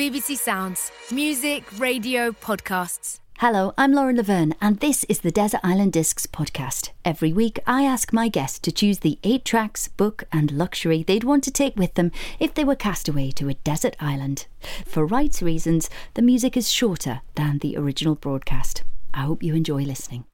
BBC Sounds. Music, radio, podcasts. Hello, I'm Lauren Laverne, and this is the Desert Island Discs podcast. Every week, I ask my guests to choose the 8 tracks, book and luxury they'd want to take with them if they were cast away to a desert island. For rights reasons, the music is shorter than the original broadcast. I hope you enjoy listening.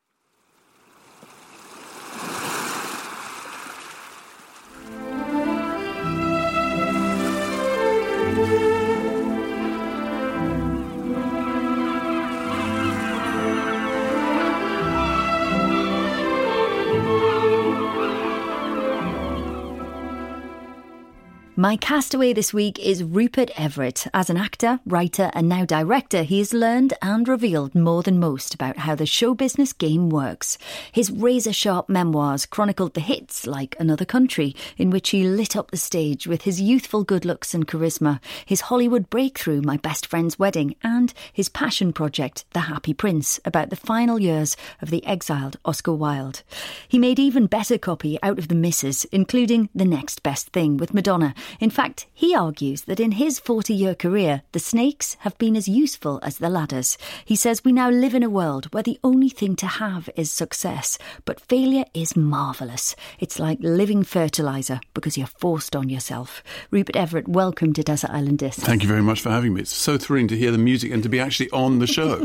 My castaway this week is Rupert Everett. As an actor, writer and now director, he has learned and revealed more than most about how the show business game works. His razor-sharp memoirs chronicled the hits like Another Country, in which he lit up the stage with his youthful good looks and charisma, his Hollywood breakthrough, My Best Friend's Wedding, and his passion project, The Happy Prince, about the final years of the exiled Oscar Wilde. He made even better copy out of The Misses, including The Next Best Thing with Madonna. In fact, he argues that in his 40-year career, the snakes have been as useful as the ladders. He says we now live in a world where the only thing to have is success, but failure is marvellous. It's like living fertiliser because you're forced on yourself. Rupert Everett, welcome to Desert Island Discs. Thank you very much for having me. It's so thrilling to hear the music and to be actually on the show.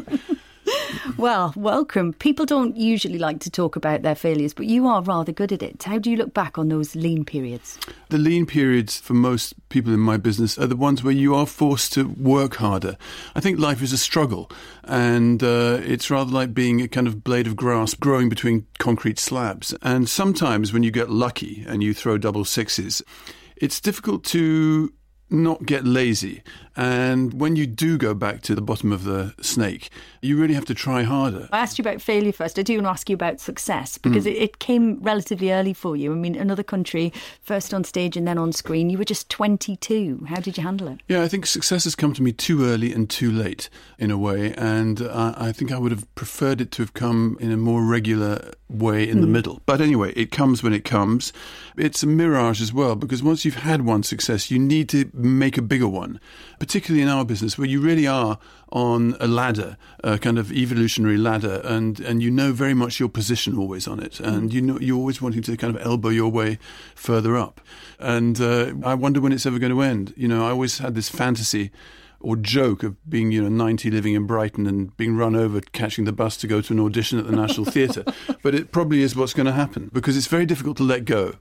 Well, welcome. People don't usually like to talk about their failures, but you are rather good at it. How do you look back on those lean periods? The lean periods for most people in my business are the ones where you are forced to work harder. I think life is a struggle, and it's rather like being a kind of blade of grass growing between concrete slabs. And sometimes when you get lucky and you throw double sixes, it's difficult to not get lazy. And when you do go back to the bottom of the snake, you really have to try harder. I asked you about failure first. I do want to ask you about success, because it came relatively early for you. I mean, Another Country, first on stage and then on screen. You were just 22. How did you handle it? Yeah, I think success has come to me too early and too late, in a way. And I think I would have preferred it to have come in a more regular way in the middle. But anyway, it comes when it comes. It's a mirage as well, because once you've had one success, you need to make a bigger one, particularly in our business, where you really are on a ladder, a kind of evolutionary ladder, and you know very much your position always on it, and you know you're always wanting to kind of elbow your way further up. And I wonder when it's ever going to end. You know, I always had this fantasy or joke of being, 90, living in Brighton and being run over catching the bus to go to an audition at the National Theatre. But it probably is what's going to happen, because it's very difficult to let go.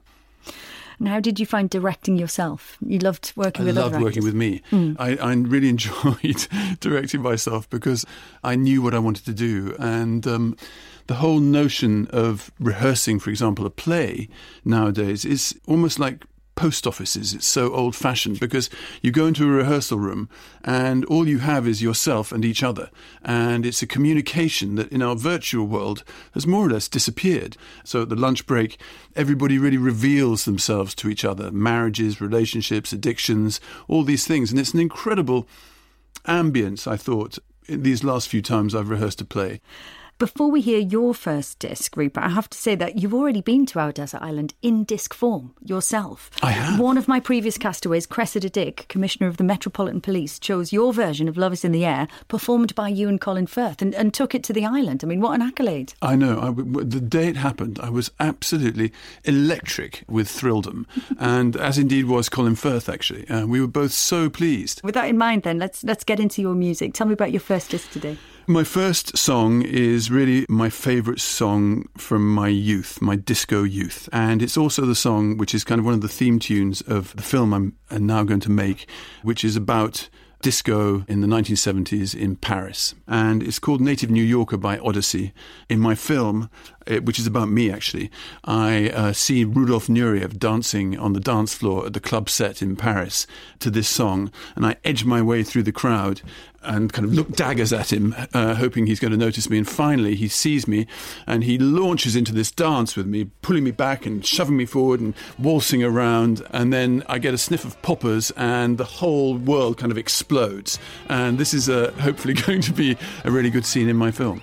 And how did you find directing yourself? You loved working with other actors. I loved working with me. I really enjoyed directing myself because I knew what I wanted to do. And the whole notion of rehearsing, for example, a play nowadays is almost like post offices. It's so old-fashioned because you go into a rehearsal room and all you have is yourself and each other. And it's a communication that in our virtual world has more or less disappeared. So at the lunch break, everybody really reveals themselves to each other. Marriages, relationships, addictions, all these things. And it's an incredible ambience, I thought, in these last few times I've rehearsed a play. Before we hear your first disc, Rupert, I have to say that you've already been to our desert island in disc form yourself. I have. One of my previous castaways, Cressida Dick, Commissioner of the Metropolitan Police, chose your version of Love is in the Air, performed by you and Colin Firth, and took it to the island. I mean, what an accolade. I know. The day it happened, I was absolutely electric with Thrildom, and as indeed was Colin Firth, actually. We were both so pleased. With that in mind, then, let's get into your music. Tell me about your first disc today. My first song is really my favourite song from my youth, my disco youth. And it's also the song which is kind of one of the theme tunes of the film I'm now going to make, which is about disco in the 1970s in Paris. And it's called Native New Yorker by Odyssey. In my film, which is about me actually, I see Rudolf Nureyev dancing on the dance floor at the club set in Paris to this song, and I edge my way through the crowd and kind of look daggers at him, hoping he's going to notice me. And finally he sees me and he launches into this dance with me, pulling me back and shoving me forward and waltzing around. And then I get a sniff of poppers and the whole world kind of explodes. And this is hopefully going to be a really good scene in my film.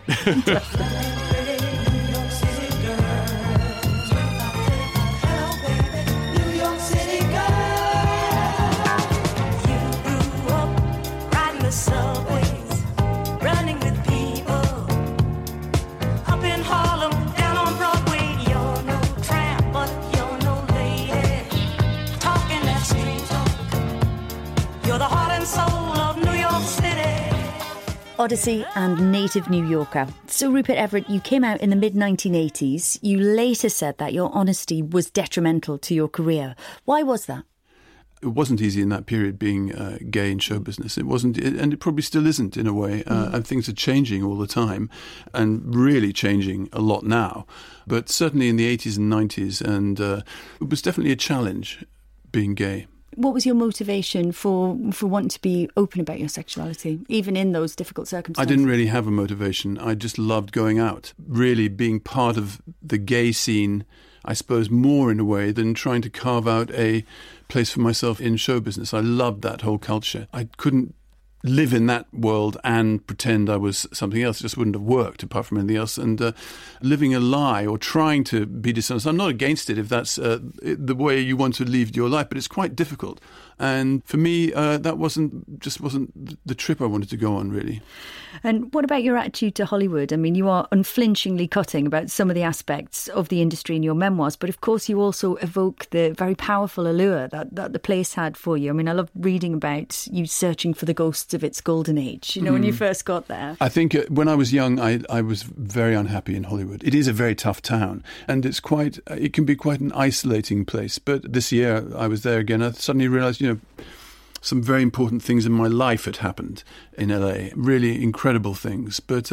You're the heart and soul of New York City. Odyssey and native New Yorker. So, Rupert Everett, you came out in the mid-1980s. You later said that your honesty was detrimental to your career. Why was that? It wasn't easy in that period being gay in show business. It wasn't, and it probably still isn't in a way. And things are changing all the time, and really changing a lot now. But certainly in the 80s and 90s, and it was definitely a challenge being gay. What was your motivation for wanting to be open about your sexuality, even in those difficult circumstances? I didn't really have a motivation. I just loved going out, really being part of the gay scene, I suppose, more in a way than trying to carve out a place for myself in show business. I loved that whole culture. I couldn't live in that world and pretend I was something else. It just wouldn't have worked apart from anything else. And living a lie or trying to be dishonest, I'm not against it if that's the way you want to lead your life, but it's quite difficult. And for me, that wasn't the trip I wanted to go on, really. And what about your attitude to Hollywood? I mean, you are unflinchingly cutting about some of the aspects of the industry in your memoirs, but of course you also evoke the very powerful allure that the place had for you. I mean, I love reading about you searching for the ghosts of its golden age, you know, when you first got there. I think when I was young, I was very unhappy in Hollywood. It is a very tough town, and it can be quite an isolating place. But this year I was there again. I suddenly realised, some very important things in my life had happened in LA. Really incredible things. But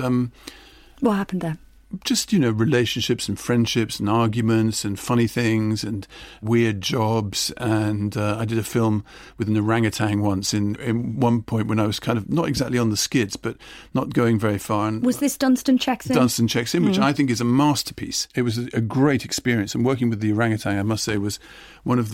what happened there? Just, relationships and friendships and arguments and funny things and weird jobs. And I did a film with an orangutan once in one point when I was kind of not exactly on the skids, but not going very far. And was this Dunstan Checks In? Dunstan Checks In, which I think is a masterpiece. It was a great experience. And working with the orangutan, I must say, was one of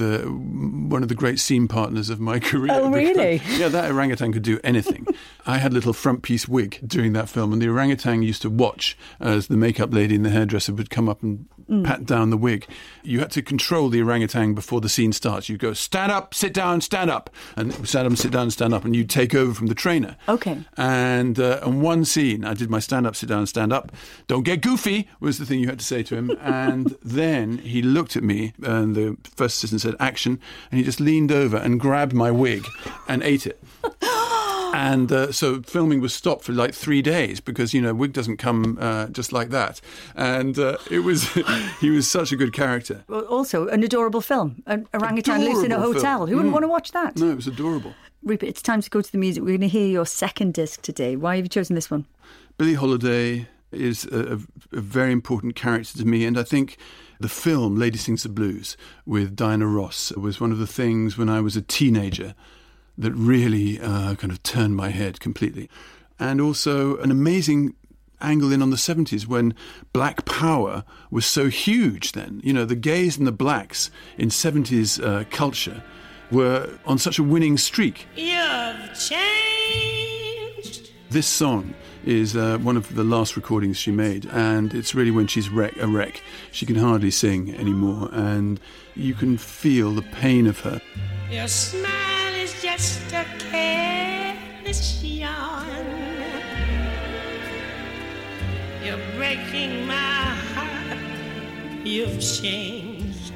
the great scene partners of my career. Oh, really? Yeah, that orangutan could do anything. I had a little front piece wig during that film, and the orangutan used to watch as the makeup lady and the hairdresser would come up and pat down the wig. You had to control the orangutan before the scene starts. You go, stand up, sit down, stand up. And stand up, sit down, stand up. And you take over from the trainer. Okay. And on one scene, I did my stand up, sit down, stand up. Don't get goofy was the thing you had to say to him. And then he looked at me, and the first assistant said, action. And he just leaned over and grabbed my wig and ate it. And so filming was stopped for like 3 days because, wig doesn't come just like that. And he was such a good character. Well, also, an adorable film. An orangutan lives in a hotel. Film. Who wouldn't want to watch that? No, it was adorable. Rupert, it's time to go to the music. We're going to hear your second disc today. Why have you chosen this one? Billie Holiday is a very important character to me, and I think the film Lady Sings the Blues with Diana Ross was one of the things when I was a teenager that really kind of turned my head completely. And also an amazing angle in on the 70s when black power was so huge then. The gays and the blacks in 70s culture were on such a winning streak. You've changed. This song is one of the last recordings she made, and it's really when she's a wreck. She can hardly sing anymore, and you can feel the pain of her. Your smile is just a careless yawn. You're breaking my heart. You've changed.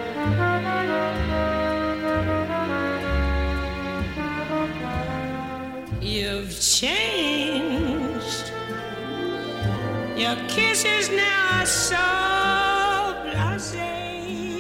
You've changed. Your kisses now are so blasé.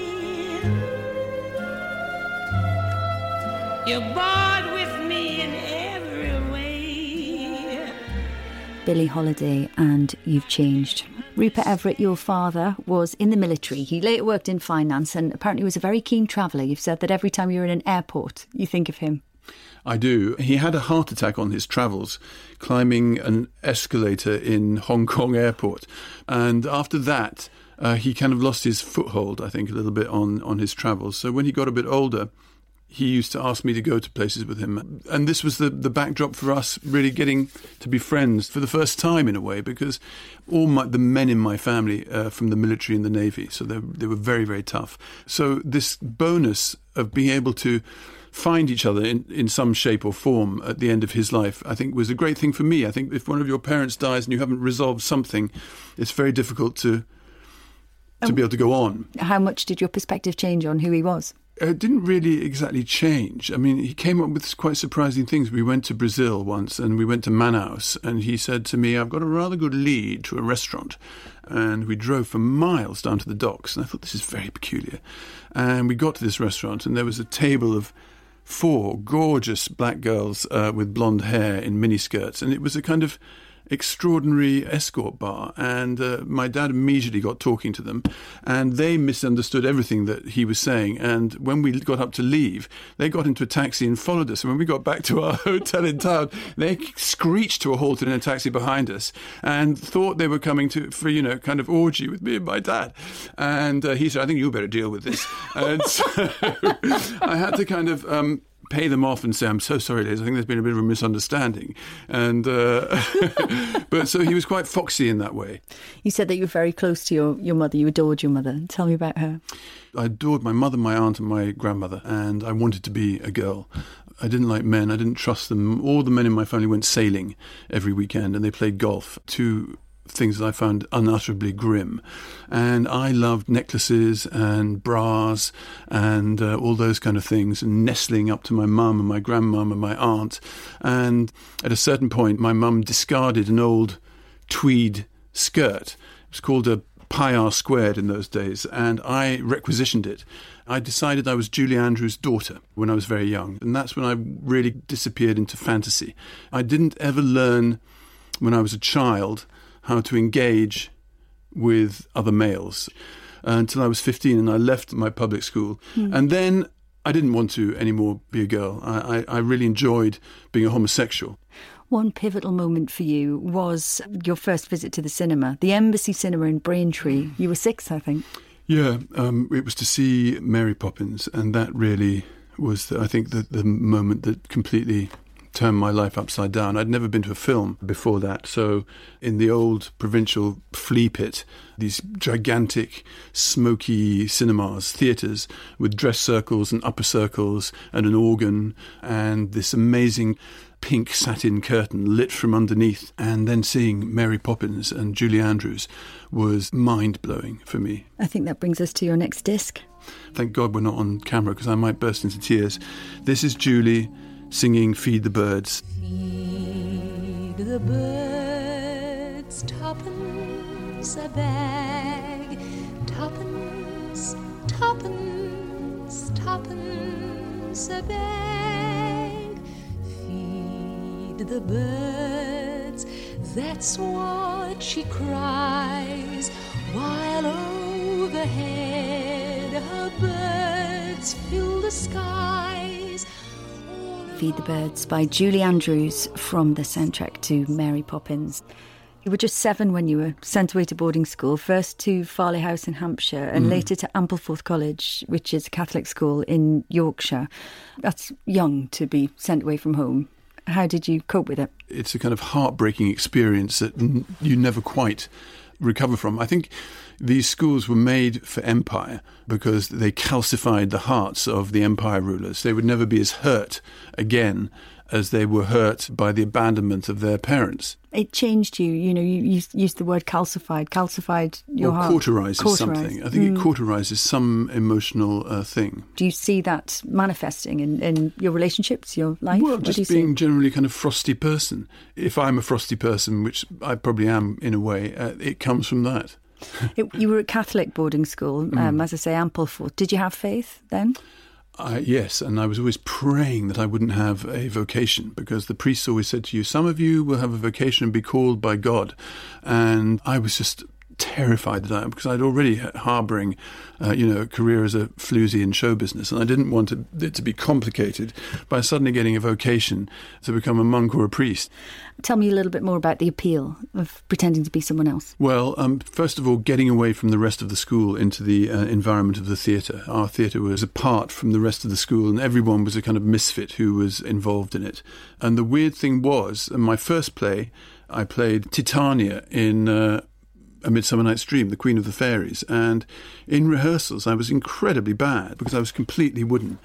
You're bored with me in every way. Billie Holiday and You've Changed. Rupert Everett, your father, was in the military. He later worked in finance and apparently was a very keen traveller. You've said that every time you're in an airport, you think of him. I do. He had a heart attack on his travels, climbing an escalator in Hong Kong airport. And after that, he kind of lost his foothold, I think, a little bit on his travels. So when he got a bit older, he used to ask me to go to places with him. And this was the backdrop for us really getting to be friends for the first time in a way, because all the men in my family are from the military and the Navy, so they were very, very tough. So this bonus of being able to find each other in some shape or form at the end of his life, I think was a great thing for me. I think if one of your parents dies and you haven't resolved something, it's very difficult to be able to go on. How much did your perspective change on who he was? It didn't really exactly change. I mean, he came up with quite surprising things. We went to Brazil once and we went to Manaus, and he said to me, I've got a rather good lead to a restaurant. And we drove for miles down to the docks, and I thought, this is very peculiar. And we got to this restaurant, and there was a table of 4 gorgeous black girls with blonde hair in miniskirts, and it was a kind of extraordinary escort bar, and my dad immediately got talking to them, and they misunderstood everything that he was saying, and when we got up to leave, they got into a taxi and followed us, and when we got back to our hotel in town, they screeched to a halt in a taxi behind us and thought they were coming for kind of orgy with me and my dad, and he said, I think you better deal with this. And so I had to kind of pay them off and say, I'm so sorry, Liz, I think there's been a bit of a misunderstanding. And but so he was quite foxy in that way. You said that you were very close to your mother. You adored your mother. Tell me about her. I adored my mother, my aunt and my grandmother, and I wanted to be a girl. I didn't like men. I didn't trust them. All the men in my family went sailing every weekend, and they played golf. 2 things that I found unutterably grim. And I loved necklaces and bras and all those kind of things, and nestling up to my mum and my grandmum and my aunt. And at a certain point, my mum discarded an old tweed skirt. It was called a Pi-R squared in those days, and I requisitioned it. I decided I was Julie Andrews' daughter when I was very young, and that's when I really disappeared into fantasy. I didn't ever learn, when I was a child, how to engage with other males until I was 15, and I left my public school. And then I didn't want to anymore be a girl. I really enjoyed being a homosexual. One pivotal moment for you was your first visit to the cinema, the Embassy Cinema in Braintree. You were 6, I think. Yeah, it was to see Mary Poppins, and that really was, I think, the moment that completely turned my life upside down. I'd never been to a film before that. So in the old provincial flea pit, these gigantic, smoky cinemas, theatres with dress circles and upper circles and an organ and this amazing pink satin curtain lit from underneath, and then seeing Mary Poppins and Julie Andrews was mind-blowing for me. I think that brings us to your next disc. Thank God we're not on camera, because I might burst into tears. This is Julie singing Feed the Birds. Feed the birds, 2p a bag, 2p, 2p, 2p a bag. Feed the birds, that's what she cries, while overhead her birds fill the skies. Feed the Birds by Julie Andrews from the soundtrack to Mary Poppins. You were just 7 when you were sent away to boarding school, first to Farley House in Hampshire and later to Ampleforth College, which is a Catholic school in Yorkshire. That's young to be sent away from home. How did you cope with it? It's a kind of heartbreaking experience that you never quite recover from. I think these schools were made for empire because they calcified the hearts of the empire rulers. They would never be as hurt again as they were hurt by the abandonment of their parents. It changed you, you used the word calcified your heart. Cauterizes something. I think it cauterizes some emotional thing. Do you see that manifesting in your relationships, your life? Well, just being generally kind of frosty person. If I'm a frosty person, which I probably am in a way, it comes from that. You were at Catholic boarding school, as I say, Ampleforth. Did you have faith then? Yes, and I was always praying that I wouldn't have a vocation, because the priests always said to you, some of you will have a vocation and be called by God. And I was just terrified that because I'd already harbouring, a career as a floozy in show business, and I didn't want it to be complicated by suddenly getting a vocation to become a monk or a priest. Tell me a little bit more about the appeal of pretending to be someone else. Well, first of all, getting away from the rest of the school into the environment of the theatre. Our theatre was apart from the rest of the school, and everyone was a kind of misfit who was involved in it. And the weird thing was, in my first play, I played Titania in A Midsummer Night's Dream, the Queen of the Fairies, and in rehearsals I was incredibly bad because I was completely wooden.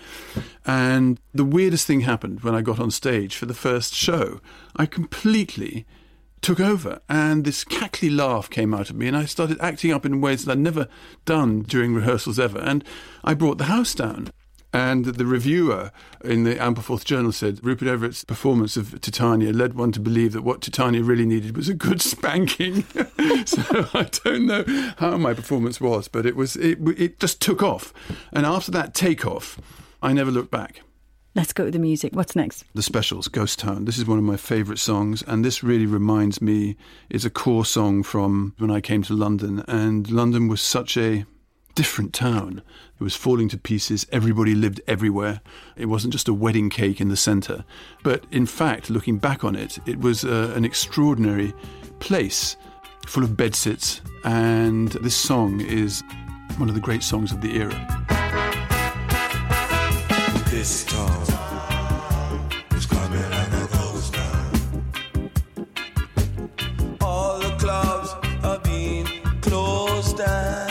And the weirdest thing happened when I got on stage for the first show. I completely took over, and this cackly laugh came out of me, and I started acting up in ways that I'd never done during rehearsals ever, and I brought the house down. And the reviewer in the Ampleforth Journal said Rupert Everett's performance of Titania led one to believe that what Titania really needed was a good spanking. So I don't know how my performance was, but it just took off. And after that takeoff, I never looked back. Let's go to the music. What's next? The Specials, Ghost Town. This is one of my favourite songs, and this really reminds me, it's a core song from when I came to London, and London was such a different town. It was falling to pieces. Everybody lived everywhere. It wasn't just a wedding cake in the centre. But in fact, looking back on it, it was an extraordinary place full of bedsits. And this song is one of the great songs of the era. This town is coming like a ghost town. All the clubs are being closed down.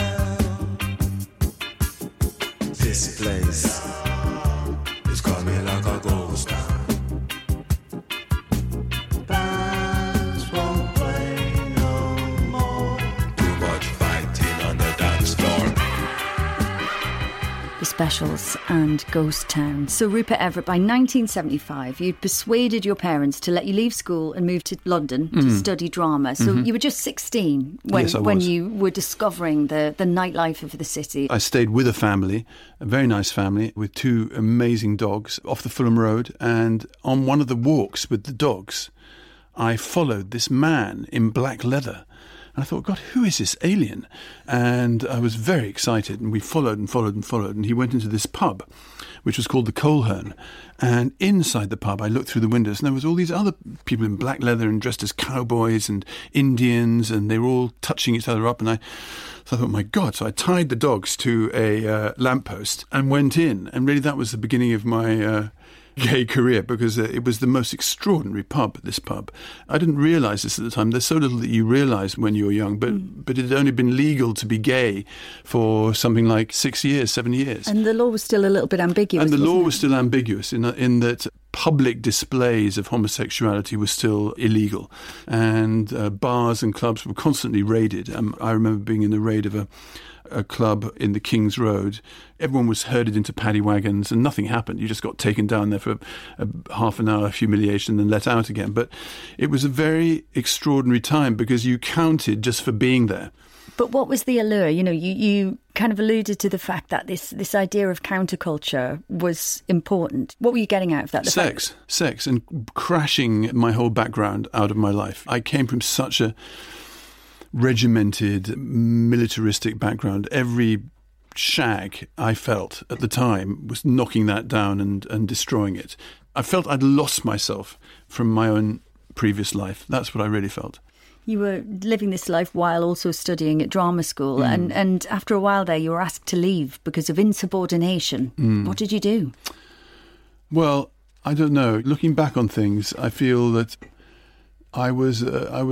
This place is coming like a ghost town. Bands won't play no more. Too much fighting on the dance floor. The Specials and Ghost Town. So Rupert Everett, by 1975, you'd persuaded your parents to let you leave school and move to London to study drama. So you were just 16 when you were discovering the nightlife of the city. I stayed with a family, a very nice family, with 2 amazing dogs off the Fulham Road. And on one of the walks with the dogs, I followed this man in black leather. And I thought, God, who is this alien? And I was very excited. And we followed and followed and followed. And he went into this pub, which was called the Coleherne. And inside the pub, I looked through the windows, and there was all these other people in black leather and dressed as cowboys and Indians, and they were all touching each other up. And I thought, my God. So I tied the dogs to a lamppost and went in. And really that was the beginning of my gay career, because it was the most extraordinary pub, this pub. I didn't realise this at the time. There's so little that you realise when you're young, but it had only been legal to be gay for something like 6 years, 7 years. And the law was still a little bit ambiguous. And the law was still ambiguous in that public displays of homosexuality were still illegal. And bars and clubs were constantly raided. I remember being in the raid of a club in the King's Road. Everyone was herded into paddy wagons and nothing happened. You just got taken down there for a half an hour of humiliation and let out again. But it was a very extraordinary time because you counted just for being there. But what was the allure? You know, you kind of alluded to the fact that this idea of counterculture was important. What were you getting out of that? Sex and crashing my whole background out of my life. I came from such a regimented, militaristic background. Every shag I felt at the time was knocking that down and destroying it. I felt I'd lost myself from my own previous life. That's what I really felt. You were living this life while also studying at drama school, and after a while there you were asked to leave because of insubordination. What did you do? Well, I don't know. Looking back on things, I feel that I was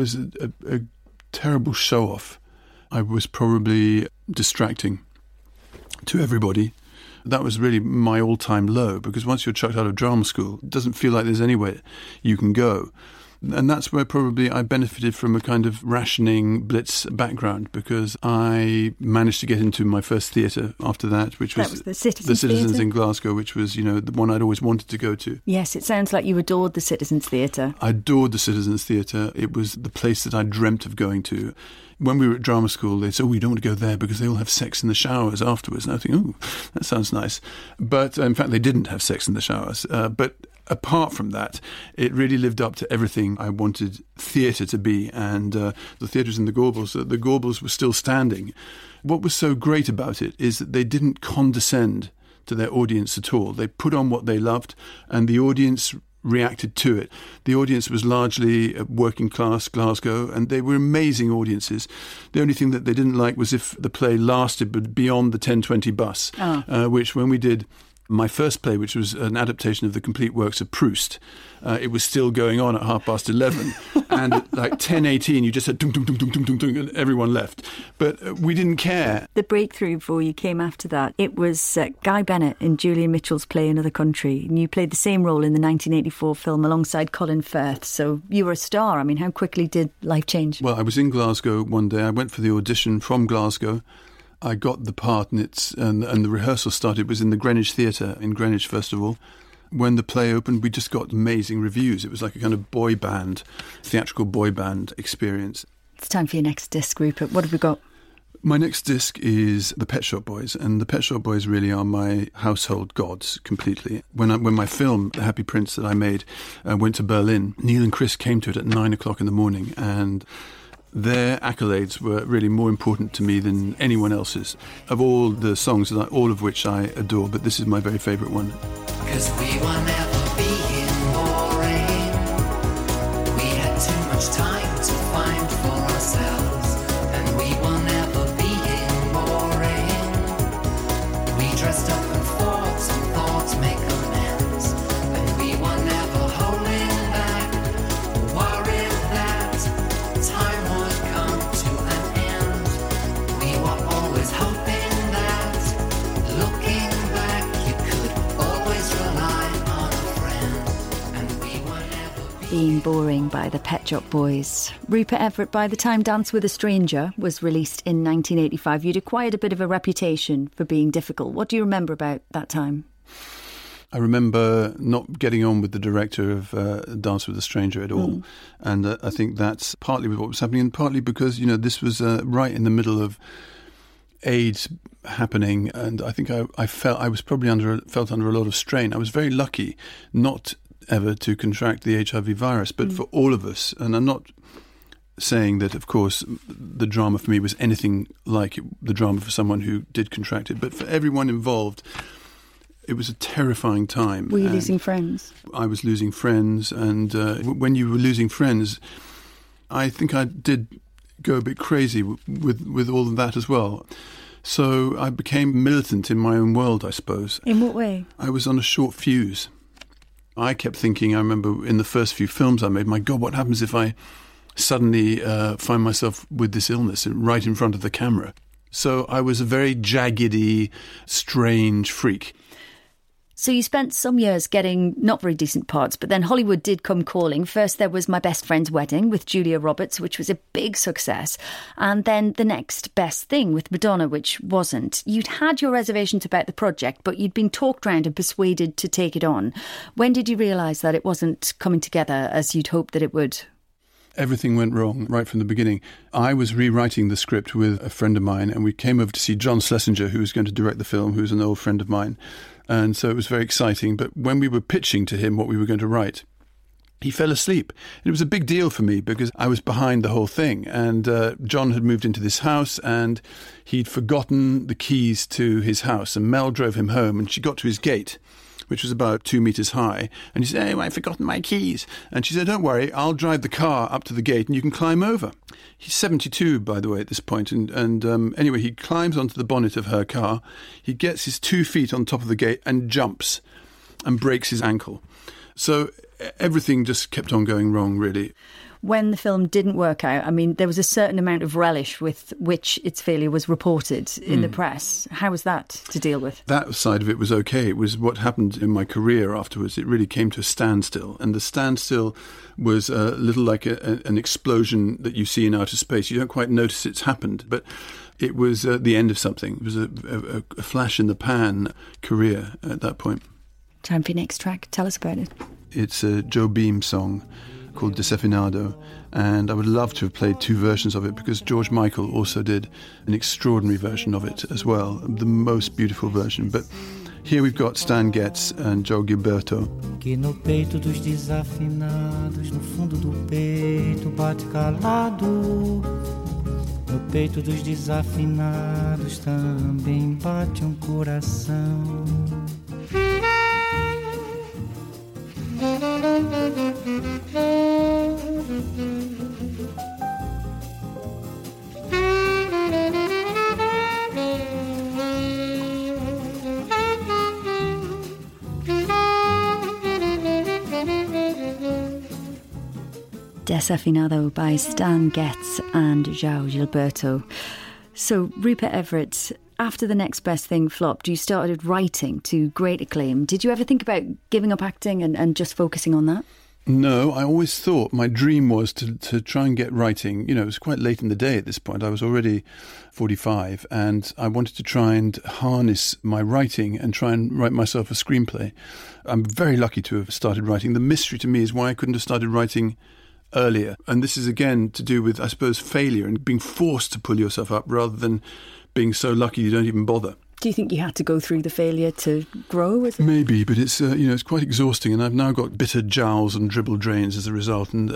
a terrible show-off. I was probably distracting to everybody. That was really my all-time low, because once you're chucked out of drama school, it doesn't feel like there's anywhere you can go. And that's where probably I benefited from a kind of rationing blitz background, because I managed to get into my first theatre after that, which was the Citizens Theatre in Glasgow, which was, the one I'd always wanted to go to. Yes, it sounds like you adored the Citizens Theatre. I adored the Citizens Theatre. It was the place that I dreamt of going to. When we were at drama school, they'd say, we don't want to go there because they all have sex in the showers afterwards. And I think, that sounds nice. But in fact, they didn't have sex in the showers. But apart from that, it really lived up to everything I wanted theatre to be. And the theatres in the Gorbals were still standing. What was so great about it is that they didn't condescend to their audience at all. They put on what they loved, and the audience reacted to it. The audience was largely working class Glasgow, and they were amazing audiences. The only thing that they didn't like was if the play lasted but beyond the 10:20 bus, which when we did my first play, which was an adaptation of the complete works of Proust, it was still going on at 11:30, and at like 10:18 you just said dum dum dum dum dum dum dum, and everyone left. But we didn't care. The breakthrough for you came after that. It was Guy Bennett in Julian Mitchell's play Another Country, and you played the same role in the 1984 film alongside Colin Firth. So you were a star. I mean, how quickly did life change? Well, I was in Glasgow one day. I went for the audition from Glasgow. I got the part, and the rehearsal started. It was in the Greenwich Theatre in Greenwich, first of all. When the play opened, we just got amazing reviews. It was like a kind of boy band, theatrical boy band experience. It's time for your next disc, Rupert. What have we got? My next disc is the Pet Shop Boys, and the Pet Shop Boys really are my household gods completely. When my film, The Happy Prince, that I made, went to Berlin, Neil and Chris came to it at 9 o'clock in the morning, and their accolades were really more important to me than anyone else's. Of all the songs, all of which I adore, but this is my very favourite one. 'Cause we were never being boring. We had too much time to find for ourselves, and we were never being boring. We dressed up and fought and thought to make amends, and we were never holding back, worried that time would come to an end. We were always hoping that, looking back, you could always rely on a friend, and we were never Being Boring by the Pet Shop Boys. Rupert Everett, by the time Dance with a Stranger was released in 1985, you'd acquired a bit of a reputation for being difficult. What do you remember about that time? I remember not getting on with the director of Dance with a Stranger at all. And I think that's partly what was happening, and partly because, this was right in the middle of AIDS happening, and I think I felt I was probably felt under a lot of strain. I was very lucky not ever to contract the HIV virus, but for all of us, and I'm not saying that, of course, the drama for me was anything like the drama for someone who did contract it, but for everyone involved, it was a terrifying time. Were you losing friends? I was losing friends, and when you were losing friends, I think I did go a bit crazy with all of that as well. So I became militant in my own world, I suppose. In what way? I was on a short fuse. I kept thinking, I remember in the first few films I made, my God, what happens if I suddenly find myself with this illness right in front of the camera? So I was a very jaggedy, strange freak. So you spent some years getting not very decent parts, but then Hollywood did come calling. First there was My Best Friend's Wedding with Julia Roberts, which was a big success. And then The Next Best Thing with Madonna, which wasn't. You'd had your reservations about the project, but you'd been talked around and persuaded to take it on. When did you realise that it wasn't coming together as you'd hoped that it would? Everything went wrong right from the beginning. I was rewriting the script with a friend of mine, and we came over to see John Schlesinger, who was going to direct the film, who's an old friend of mine. And so it was very exciting. But when we were pitching to him what we were going to write, he fell asleep. And it was a big deal for me because I was behind the whole thing. And John had moved into this house and he'd forgotten the keys to his house. And Mel drove him home and she got to his gate, which was about 2 meters high. And he said, "Hey, I've forgotten my keys." And she said, "Don't worry, I'll drive the car up to the gate and you can climb over." He's 72, by the way, at this point. And anyway, he climbs onto the bonnet of her car. He gets his 2 feet on top of the gate and jumps and breaks his ankle. So everything just kept on going wrong, really. When the film didn't work out, I mean, there was a certain amount of relish with which its failure was reported in the press. How was that to deal with? That side of it was okay. It was what happened in my career afterwards. It really came to a standstill. And the standstill was a little like an explosion that you see in outer space. You don't quite notice it's happened, but it was the end of something. It was a flash in the pan career at that point. Time for your next track. Tell us about it. It's a Joe Beam song called Desafinado, and I would love to have played 2 versions of it because George Michael also did an extraordinary version of it as well, the most beautiful version. But here we've got Stan Getz and Joe Gilberto. Que no peito dos desafinados, no fundo do peito bate calado. No peito dos desafinados também bate coração. Desafinado by Stan Getz and João Gilberto. So, Rupert Everett, after The Next Best Thing flopped, you started writing to great acclaim. Did you ever think about giving up acting and just focusing on that? No, I always thought my dream was to try and get writing. You know, it was quite late in the day at this point. I was already 45 and I wanted to try and harness my writing and try and write myself a screenplay. I'm very lucky to have started writing. The mystery to me is why I couldn't have started writing earlier. And this is again to do with, I suppose, failure and being forced to pull yourself up rather than being so lucky you don't even bother. Do you think you had to go through the failure to grow? Was it? Maybe, but it's it's quite exhausting, and I've now got bitter jowls and dribble drains as a result, and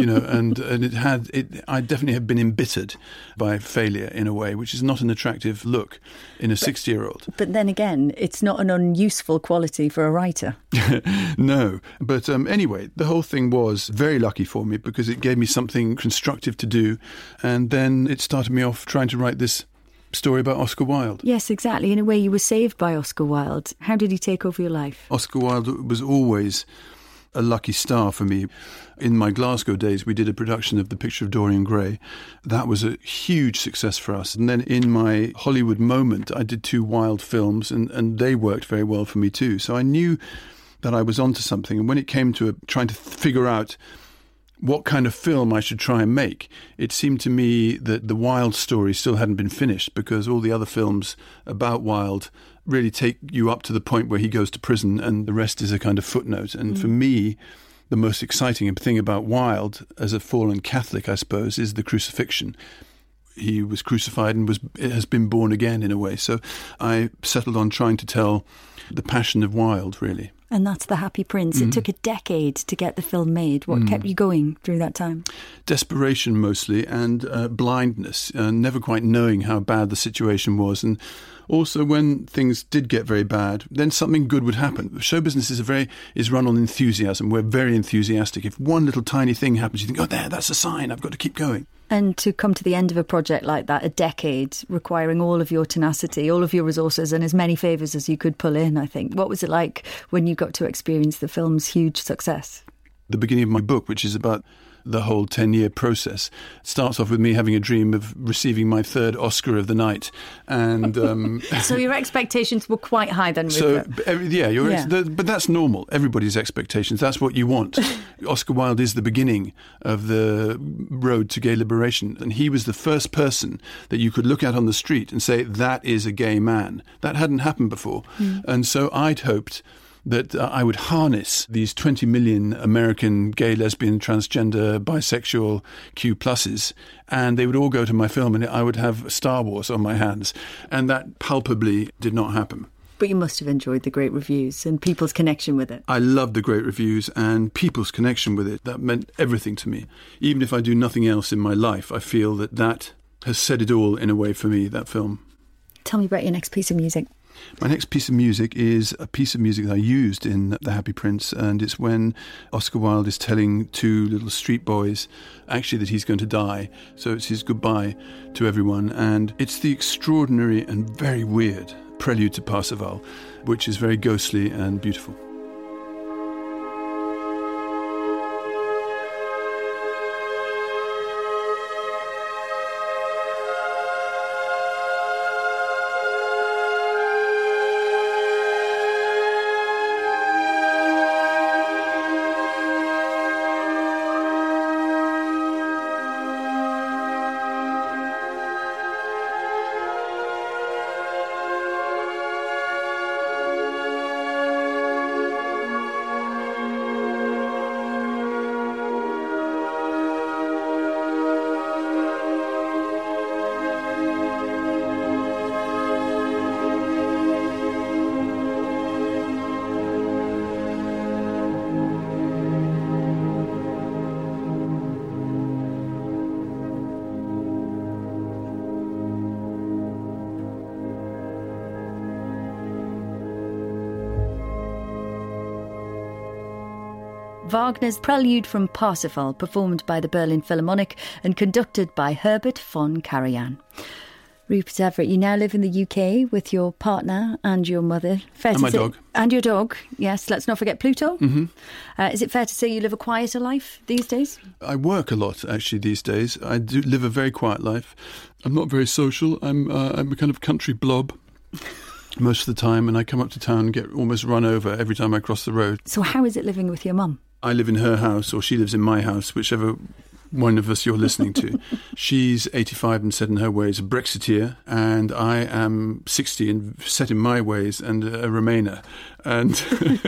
I definitely have been embittered by failure in a way, which is not an attractive look in a 60-year-old. But then again, it's not an unuseful quality for a writer. No, but anyway, the whole thing was very lucky for me because it gave me something constructive to do, and then it started me off trying to write this story about Oscar Wilde. Yes, exactly. In a way, you were saved by Oscar Wilde. How did he take over your life? Oscar Wilde was always a lucky star for me. In my Glasgow days, we did a production of The Picture of Dorian Gray. That was a huge success for us. And then in my Hollywood moment, I did 2 Wilde films, and they worked very well for me too. So I knew that I was onto something. And when it came to trying to figure out what kind of film I should try and make, it seemed to me that the Wilde story still hadn't been finished because all the other films about Wilde really take you up to the point where he goes to prison and the rest is a kind of footnote. And for me, the most exciting thing about Wilde, as a fallen Catholic, I suppose, is the crucifixion. He was crucified and has been born again in a way. So I settled on trying to tell the passion of Wilde, really. And that's The Happy Prince. It took a decade to get the film made. What kept you going through that time? Desperation mostly, and blindness, never quite knowing how bad the situation was. And also when things did get very bad, then something good would happen. Show business is run on enthusiasm. We're very enthusiastic. If one little tiny thing happens, you think, oh, that's a sign, I've got to keep going. And to come to the end of a project like that, a decade, requiring all of your tenacity, all of your resources and as many favours as you could pull in, I think. What was it like when you got to experience the film's huge success? The beginning of my book, which is about the whole 10-year process, starts off with me having a dream of receiving my 3rd Oscar of the night. And so your expectations were quite high then, Rupert? But that's normal. Everybody's expectations. That's what you want. Oscar Wilde is the beginning of the road to gay liberation. And he was the first person that you could look at on the street and say, that is a gay man. That hadn't happened before. And so I'd hoped that I would harness these 20 million American gay, lesbian, transgender, bisexual Q+s, and they would all go to my film and I would have Star Wars on my hands. And that palpably did not happen. But you must have enjoyed the great reviews and people's connection with it. I loved the great reviews and people's connection with it. That meant everything to me. Even if I do nothing else in my life, I feel that has said it all in a way for me, that film. Tell me about your next piece of music. My next piece of music is a piece of music that I used in The Happy Prince, and it's when Oscar Wilde is telling 2 little street boys actually that he's going to die. So it's his goodbye to everyone, and it's the extraordinary and very weird prelude to Parsifal, which is very ghostly and beautiful. Wagner's Prelude from Parsifal, performed by the Berlin Philharmonic and conducted by Herbert von Karajan. Rupert Everett, you now live in the UK with your partner and your mother. And my dog. And your dog, yes. Let's not forget Pluto. Mm-hmm. Is it fair to say you live a quieter life these days? I work a lot, actually, these days. I do live a very quiet life. I'm not very social. I'm a kind of country blob most of the time, and I come up to town and get almost run over every time I cross the road. So how is it living with your mum? I live in her house or she lives in my house, whichever one of us you're listening to. She's 85 and set in her ways, a Brexiteer, and I am 60 and set in my ways and a Remainer. And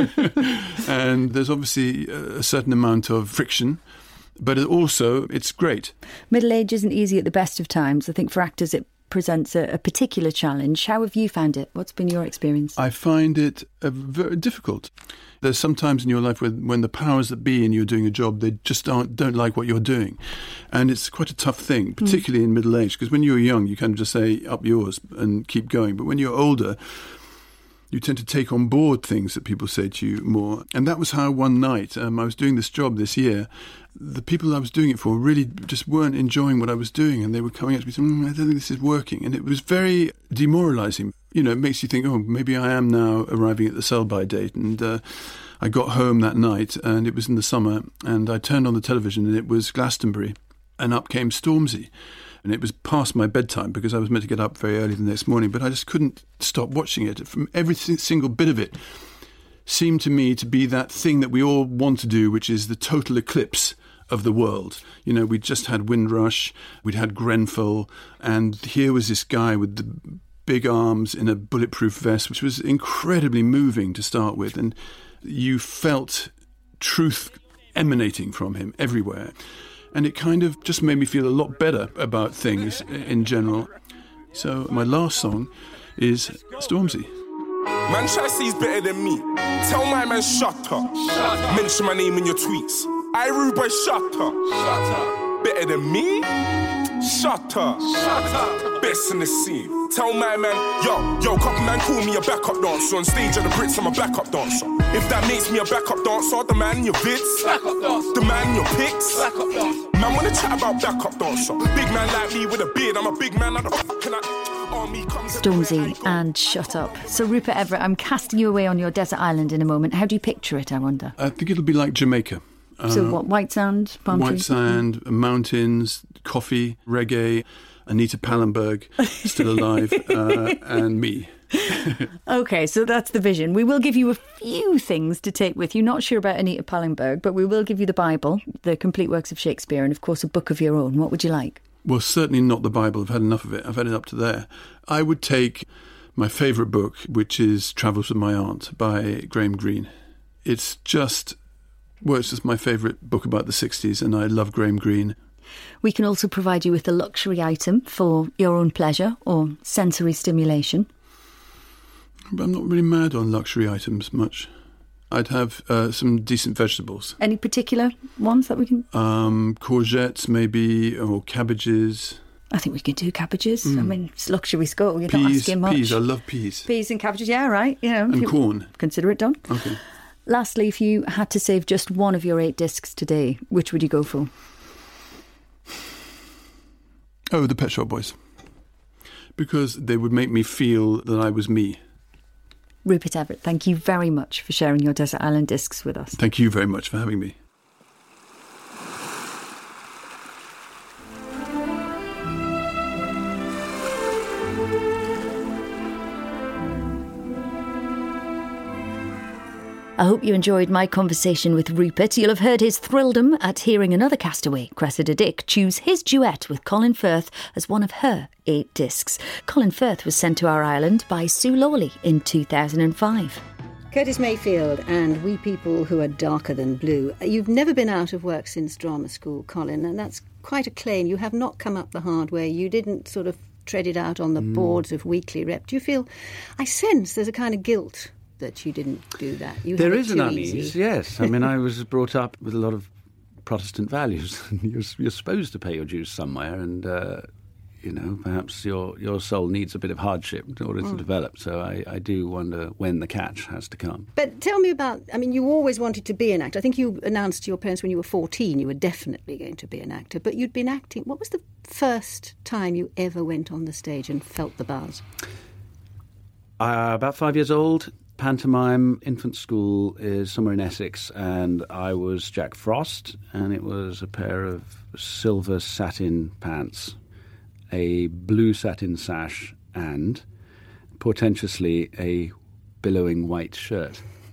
and there's obviously a certain amount of friction, but also it's great. Middle age isn't easy at the best of times. I think for actors it presents a particular challenge. How have you found it? What's been your experience? I find it very difficult. There's some times in your life when the powers that be and you're doing a job, they just don't like what you're doing. And it's quite a tough thing, particularly in middle age, because when you're young, you kind of just say, up yours and keep going. But when you're older, you tend to take on board things that people say to you more. And that was how one night, I was doing this job this year, the people I was doing it for really just weren't enjoying what I was doing, and they were coming up to me saying, I don't think this is working. And it was very demoralising. You know, it makes you think, oh, maybe I am now arriving at the sell-by date. And I got home that night, and it was in the summer, and I turned on the television, and it was Glastonbury, and up came Stormzy. And it was past my bedtime because I was meant to get up very early the next morning, but I just couldn't stop watching it. From every single bit of it seemed to me to be that thing that we all want to do, which is the total eclipse of the world. You know, we'd just had Windrush, we'd had Grenfell, and here was this guy with the big arms in a bulletproof vest, which was incredibly moving to start with, and you felt truth emanating from him everywhere. And it kind of just made me feel a lot better about things in general. So my last song is Stormzy. Man try to say he's better than me. Tell my man shut up. Mention my name in your tweets. I rude boy, shut up. Better than me? Shut up. Best in the scene. Tell my man, yo, couple man call me a backup dancer. On stage at the Brits, I'm a backup dancer. If that makes me a backup dancer, the man in your vids, the man in your pics, man wanna chat about backup dancer. Big man like me with a beard, I'm a big man. Stormzy and Shut Up. So Rupert Everett, I'm casting you away on your desert island in a moment. How do you picture it, I wonder? I think it'll be like Jamaica. So what, white sand, palm trees? White sand, mountains, coffee, reggae, Anita Pallenberg, still alive, and me. OK, so that's the vision. We will give you a few things to take with you. Not sure about Anita Pallenberg, but we will give you the Bible, the complete works of Shakespeare, and of course a book of your own. What would you like? Well, certainly not the Bible. I've had enough of it. I've had it up to there. I would take my favourite book, which is Travels with My Aunt by Graham Greene. It's just my favourite book about the 60s, and I love Graham Greene. We can also provide you with a luxury item for your own pleasure or sensory stimulation. But I'm not really mad on luxury items much. I'd have some decent vegetables. Any particular ones that we can... courgettes maybe, or cabbages. I think we can do cabbages. I mean, it's luxury school. You're not asking much. Peas, I love peas. Peas and cabbages, yeah, right. You know, and corn. Consider it done. Okay. Lastly, if you had to save just one of your 8 discs today, which would you go for? Oh, the Pet Shop Boys. Because they would make me feel that I was me. Rupert Everett, thank you very much for sharing your Desert Island discs with us. Thank you very much for having me. I hope you enjoyed my conversation with Rupert. You'll have heard his thrildom at hearing another castaway, Cressida Dick, choose his duet with Colin Firth as one of her 8 discs. Colin Firth was sent to our island by Sue Lawley in 2005. Curtis Mayfield and We People Who Are Darker Than Blue. You've never been out of work since drama school, Colin, and that's quite a claim. You have not come up the hard way. You didn't sort of tread it out on the boards of Weekly Rep. Do you feel... I sense there's a kind of guilt that you didn't do that. There is an unease, yes. I mean, I was brought up with a lot of Protestant values. You're supposed to pay your dues somewhere, and perhaps your soul needs a bit of hardship in order to develop. So I do wonder when the catch has to come. But tell me about, I mean, you always wanted to be an actor. I think you announced to your parents when you were 14 you were definitely going to be an actor, but you'd been acting. What was the first time you ever went on the stage and felt the buzz? About 5 years old. Pantomime infant school is somewhere in Essex, and I was Jack Frost, and it was a pair of silver satin pants, a blue satin sash, and portentously a billowing white shirt.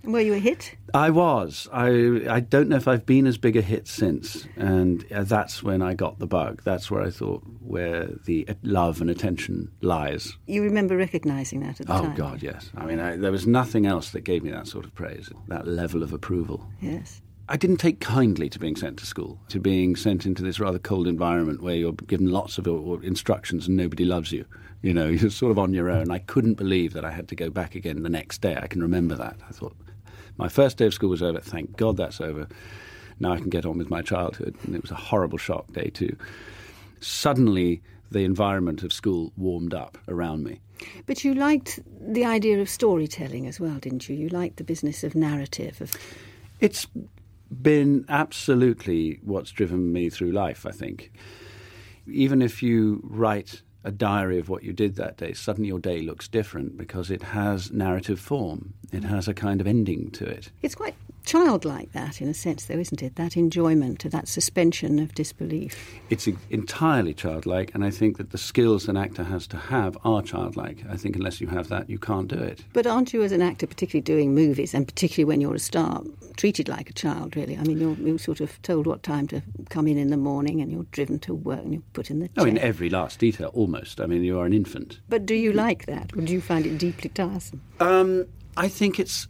Were you a hit? I was. I don't know if I've been as big a hit since, and that's when I got the bug. That's where I thought where the love and attention lies. You remember recognising that at the time? Oh, God, yes. I mean, there was nothing else that gave me that sort of praise, that level of approval. Yes. I didn't take kindly to being sent to school, to being sent into this rather cold environment where you're given lots of instructions and nobody loves you. You know, you're sort of on your own. I couldn't believe that I had to go back again the next day. I can remember that. I thought, my first day of school was over. Thank God that's over. Now I can get on with my childhood. And it was a horrible shock, day 2. Suddenly, the environment of school warmed up around me. But you liked the idea of storytelling as well, didn't you? You liked the business of narrative. It's been absolutely what's driven me through life, I think. Even if you write a diary of what you did that day, suddenly your day looks different because it has narrative form. It has a kind of ending to it. It's quite childlike, that, in a sense, though, isn't it? That enjoyment, that suspension of disbelief. It's entirely childlike, and I think that the skills an actor has to have are childlike. I think unless you have that, you can't do it. But aren't you, as an actor, particularly doing movies, and particularly when you're a star, treated like a child, really? I mean, you're sort of told what time to come in the morning, and you're driven to work, and you're put in the chair. Oh, in every last detail, almost. I mean, you are an infant. But do you like that? Or do you find it deeply tiresome? I think it's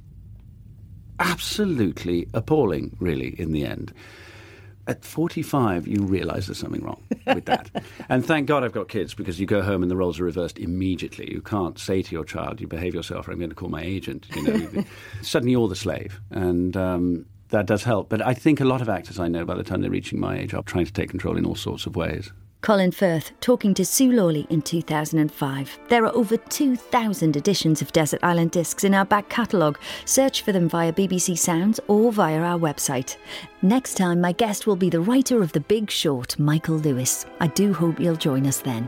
absolutely appalling, really, in the end. At 45, you realise there's something wrong with that. And thank God I've got kids, because you go home and the roles are reversed immediately. You can't say to your child, you behave yourself or I'm going to call my agent. You know, suddenly you're the slave. And that does help. But I think a lot of actors I know, by the time they're reaching my age, are trying to take control in all sorts of ways. Colin Firth talking to Sue Lawley in 2005. There are over 2,000 editions of Desert Island Discs in our back catalogue. Search for them via BBC Sounds or via our website. Next time, my guest will be the writer of The Big Short, Michael Lewis. I do hope you'll join us then.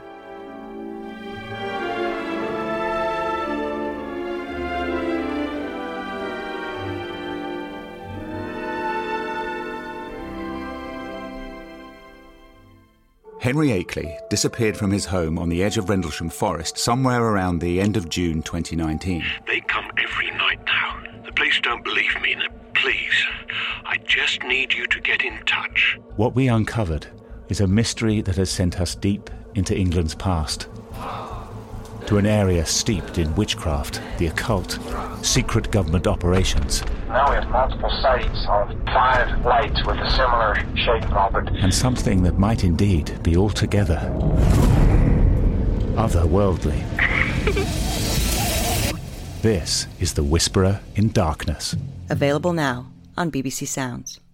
Henry Akeley disappeared from his home on the edge of Rendlesham Forest somewhere around the end of June 2019. They come every night now. The police don't believe me. Please, I just need you to get in touch. What we uncovered is a mystery that has sent us deep into England's past. To an area steeped in witchcraft, the occult, secret government operations. Now we have multiple sites of 5 lights with a similar shaped object. And something that might indeed be altogether otherworldly. This is The Whisperer in Darkness. Available now on BBC Sounds.